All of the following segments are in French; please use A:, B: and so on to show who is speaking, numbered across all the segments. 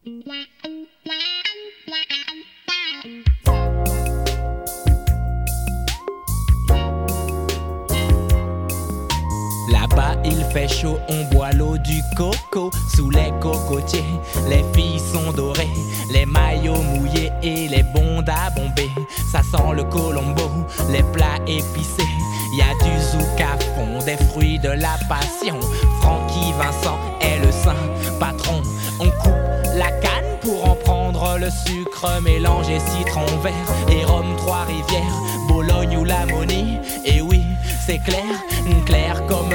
A: Là-bas il fait chaud, on boit l'eau du coco. Sous les cocotiers, les filles sont dorées, les maillots mouillés et les bondes à bomber. Ça sent le colombo, les plats épicés. Y a du zouk à fond, des fruits de la passion. Francky Vincent est le saint patron. On coupe la canne pour en prendre le sucre, mélanger citron vert et rhum Trois-Rivières, Bologne ou la Monie. Et oui, c'est clair, clair comme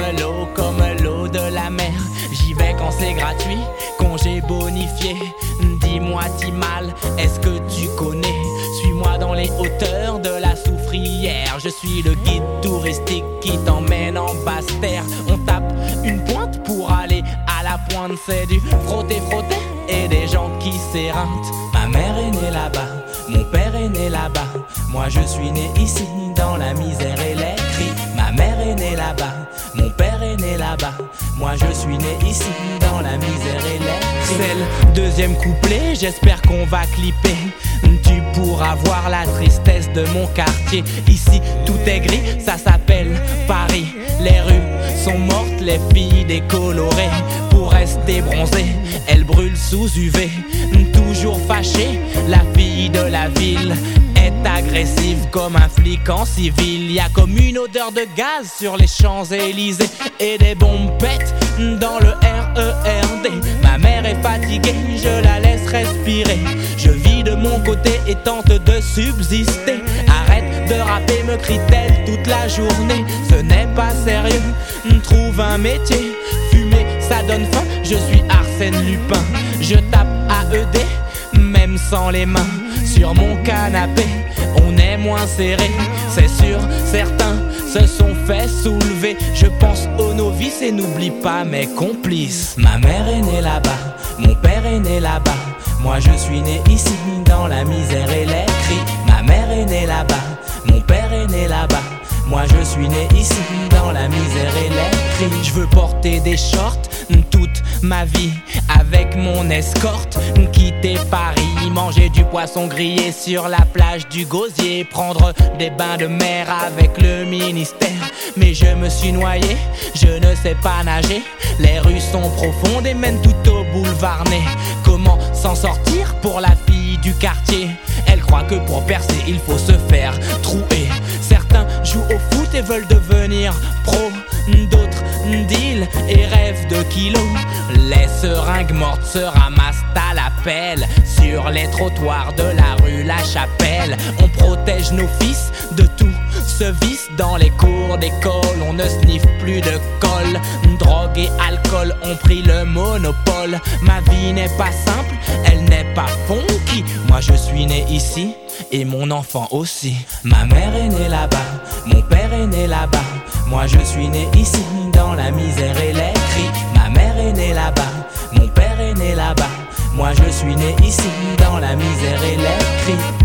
A: l'eau de la mer. J'y vais quand c'est gratuit, congé bonifié. Dis-moi Timal, est-ce que tu connais? Suis-moi dans les hauteurs de la Soufrière. Je suis le guide touristique qui t'emmène en Basse-Terre. On tape une pointe pour aller à la pointe. C'est du frotter et des gens qui s'éreintent. Ma mère est née là-bas, mon père est né là-bas. Moi je suis né ici dans la misère et les cris. Ma mère est née là-bas, mon père est né là-bas. Moi je suis né ici dans la misère et les cris. C'est le deuxième couplet, j'espère qu'on va clipper. Tu pourras voir la tristesse de mon quartier. Ici tout est gris, ça s'appelle Paris. Les rues sont mortes, les filles décolorées. Pour rester bronzées, elles brûlent sous UV. Toujours fâchée, la fille de la ville est agressive comme un flic en civil. Y a comme une odeur de gaz sur les Champs-Élysées et des bombes pètent dans le RERD. Ma mère est fatiguée, je la laisse respirer. Je vis de mon côté et tente de subsister. Arrête de rapper, me crie-t-elle toute la journée. Ce n'est pas sérieux, trouve un métier. Fumer, ça donne faim, je suis Arsène Lupin. Je tape AED, même sans les mains. Sur mon canapé, on est moins serré. C'est sûr, certains se sont fait soulever. Je pense aux novices et n'oublie pas mes complices. Ma mère est née là-bas, mon père est né là-bas. Moi je suis né ici dans la misère et les cris. Ma mère est née là-bas, mon père est né là-bas. Moi je suis né ici dans la misère et les cris. Je veux porter des shorts toute ma vie avec mon escorte, quitter Paris, manger du poisson grillé sur la plage du Gosier, prendre des bains de mer avec le ministère. Mais je me suis noyé, je ne sais pas nager. Les rues sont profondes et mènent tout au boulevard Ney. Comment s'en sortir pour la fille du quartier? Elle croit que pour percer il faut se faire trouer. Certains jouent au foot et veulent devenir pro. D'autres deal et rêvent de kilos. Les seringues mortes se ramassent à la pelle sur les trottoirs de la rue La Chapelle. On protège nos fils de tout ce vice. Dans les cours d'école, on ne sniffe plus de colle. Drogue et alcool ont pris le monopole. Ma vie n'est pas simple, elle n'est pas funky. Moi je suis né ici et mon enfant aussi. Ma mère est née là-bas, mon père est né là-bas. Moi je suis né ici dans la misère et les cris. Ma mère est née là-bas, mon père est né là-bas. Moi je suis né ici dans la misère et les cris.